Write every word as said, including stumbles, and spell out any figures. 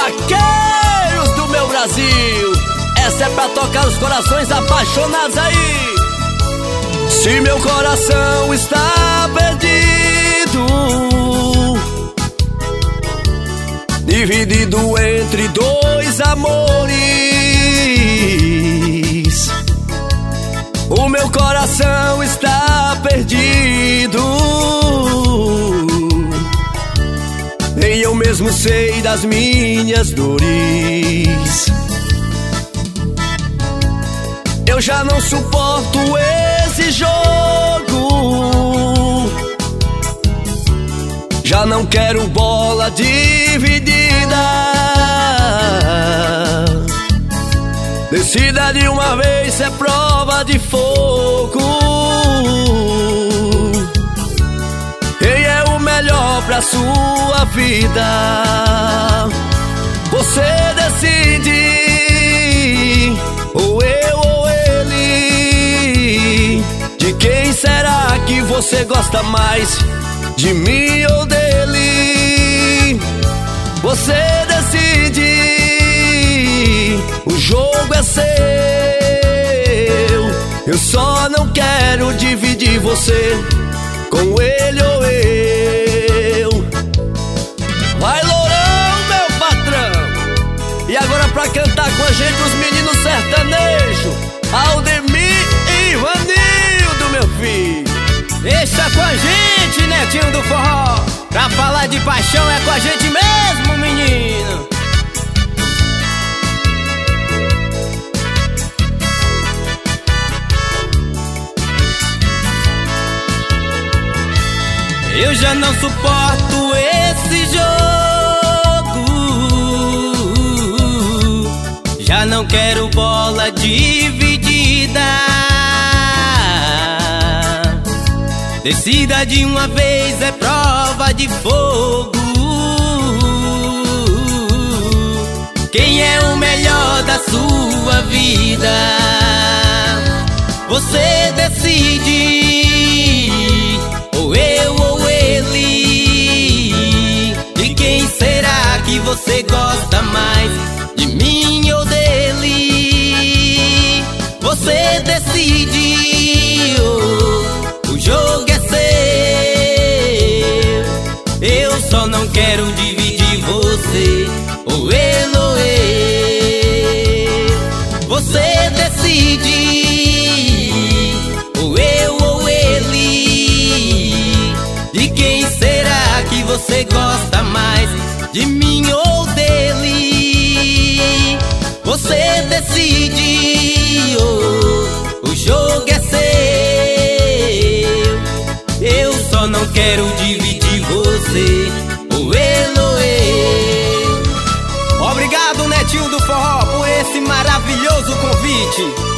vaqueiros do meu Brasil. Essa é pra tocar os corações apaixonados aí. Se meu coração está perdido, dividido entre dois amores, o meu coração está perdido, nem eu mesmo sei das minhas dores. Eu já não suporto esse jogo, já não quero bola dividida. Decida de uma vez, é prova de fogo. Quem é o melhor pra sua vida? Você decide, ou eu ou ele. De quem será que você gosta mais? De mim ou dele? Você decide, o jogo é seu. Eu só não quero dividir você com ele ou eu. Vai, Lourão, meu patrão! E agora pra cantar com a gente os meninos sertanejos, Aldemir e Ivanildo, meu filho. Deixa com a gente, Netinho do Forró. Pra falar de paixão é com a gente mesmo, menino. Eu já não suporto esse jogo, já não quero bola dividida. Decida de uma vez, é prova de fogo. Quem é o melhor da sua vida? Você decide, ou eu ou ele. De quem será que você gosta mais? De mim ou dele? Você decide, oh, o jogo é seu. Eu só não quero dividir você, ou ele ou eu. Você decide, ou eu ou ele. De quem será que você gosta mais? De mim ou dele? Você decide, oh, o jogo é seu. Eu só não quero dividir você, ou ele ou eu. Obrigado, Netinho do Forró, por esse maravilhoso convite.